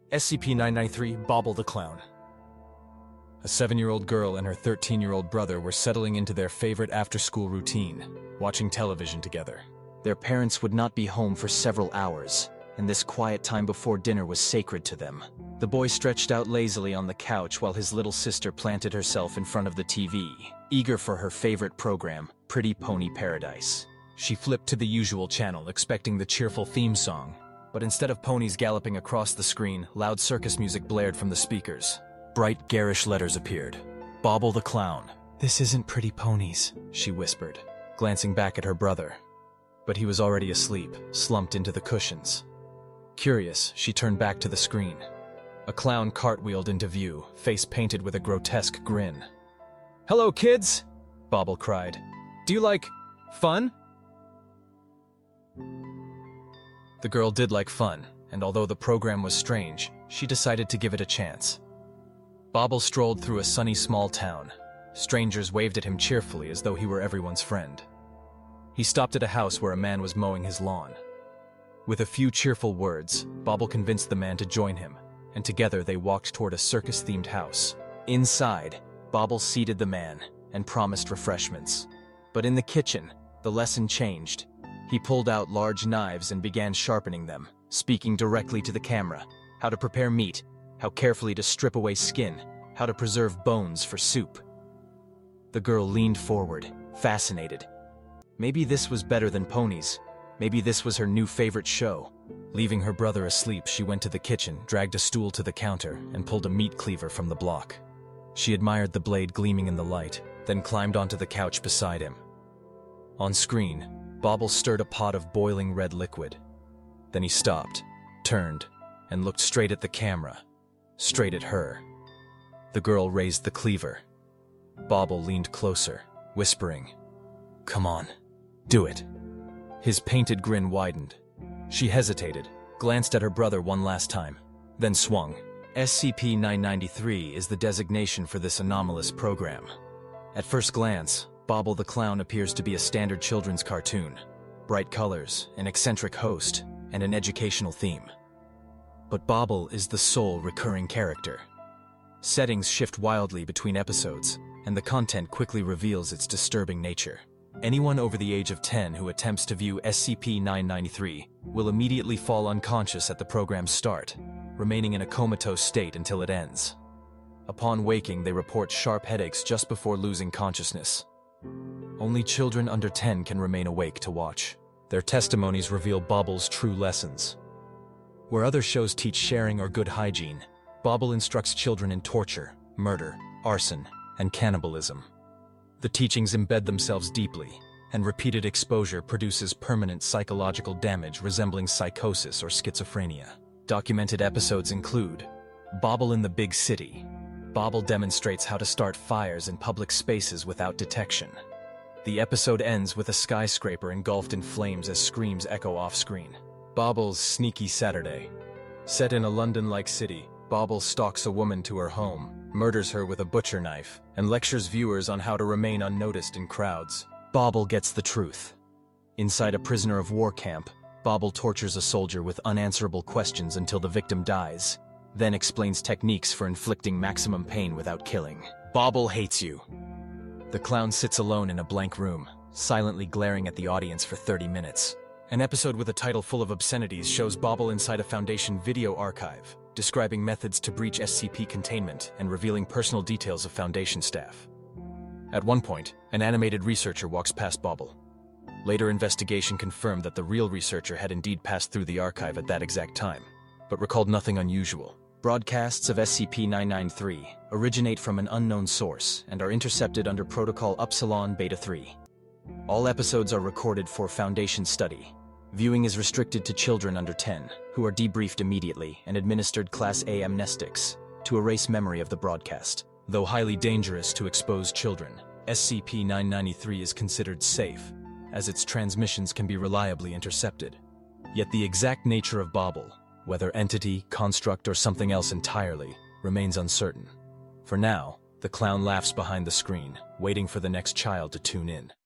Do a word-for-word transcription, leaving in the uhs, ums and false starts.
S C P nine ninety-three Bobble the Clown. A seven-year-old girl and her thirteen-year-old brother were settling into their favorite after-school routine, watching television together. Their parents would not be home for several hours, and this quiet time before dinner was sacred to them. The boy stretched out lazily on the couch while his little sister planted herself in front of the T V, eager for her favorite program, Pretty Pony Paradise. She flipped to the usual channel, expecting the cheerful theme song, but instead of ponies galloping across the screen, loud circus music blared from the speakers. Bright, garish letters appeared. Bobble the Clown. "This isn't Pretty Ponies," she whispered, glancing back at her brother. But he was already asleep, slumped into the cushions. Curious, she turned back to the screen. A clown cartwheeled into view, face painted with a grotesque grin. "Hello, kids!" Bobble cried. "Do you like fun?" The girl did like fun, and although the program was strange, she decided to give it a chance. Bobble strolled through a sunny small town. Strangers waved at him cheerfully as though he were everyone's friend. He stopped at a house where a man was mowing his lawn. With a few cheerful words, Bobble convinced the man to join him, and together they walked toward a circus-themed house. Inside, Bobble seated the man and promised refreshments. But in the kitchen, the lesson changed. He pulled out large knives and began sharpening them, speaking directly to the camera. How to prepare meat, how carefully to strip away skin, how to preserve bones for soup. The girl leaned forward, fascinated. Maybe this was better than ponies. Maybe this was her new favorite show. Leaving her brother asleep, she went to the kitchen, dragged a stool to the counter, and pulled a meat cleaver from the block. She admired the blade gleaming in the light, then climbed onto the couch beside him. On screen, Bobble stirred a pot of boiling red liquid. Then he stopped, turned, and looked straight at the camera, straight at her. The girl raised the cleaver. Bobble leaned closer, whispering, "Come on, do it." His painted grin widened. She hesitated, glanced at her brother one last time, then swung. S C P nine ninety-three is the designation for this anomalous program. At first glance, Bobble the Clown appears to be a standard children's cartoon. Bright colors, an eccentric host, and an educational theme. But Bobble is the sole recurring character. Settings shift wildly between episodes, and the content quickly reveals its disturbing nature. Anyone over the age of ten who attempts to view S C P nine ninety-three will immediately fall unconscious at the program's start, remaining in a comatose state until it ends. Upon waking, they report sharp headaches just before losing consciousness. Only children under ten can remain awake to watch. Their testimonies reveal Bobble's true lessons. Where other shows teach sharing or good hygiene, Bobble instructs children in torture, murder, arson, and cannibalism. The teachings embed themselves deeply, and repeated exposure produces permanent psychological damage resembling psychosis or schizophrenia. Documented episodes include Bobble in the Big City. Bobble demonstrates how to start fires in public spaces without detection. The episode ends with a skyscraper engulfed in flames as screams echo off-screen. Bobble's Sneaky Saturday. Set in a London-like city, Bobble stalks a woman to her home, murders her with a butcher knife, and lectures viewers on how to remain unnoticed in crowds. Bobble gets the truth. Inside a prisoner of war camp, Bobble tortures a soldier with unanswerable questions until the victim dies, then explains techniques for inflicting maximum pain without killing. Bobble hates you. The clown sits alone in a blank room, silently glaring at the audience for thirty minutes. An episode with a title full of obscenities shows Bobble inside a Foundation video archive, describing methods to breach S C P containment and revealing personal details of Foundation staff. At one point, an animated researcher walks past Bobble. Later investigation confirmed that the real researcher had indeed passed through the archive at that exact time, but recalled nothing unusual. Broadcasts of S C P nine ninety-three originate from an unknown source and are intercepted under Protocol Upsilon Beta three. All episodes are recorded for Foundation study. Viewing is restricted to children under ten, who are debriefed immediately and administered Class A amnestics to erase memory of the broadcast. Though highly dangerous to exposed children, S C P nine ninety-three is considered safe, as its transmissions can be reliably intercepted. Yet the exact nature of Bobble, whether entity, construct, or something else entirely, remains uncertain. For now, the clown laughs behind the screen, waiting for the next child to tune in.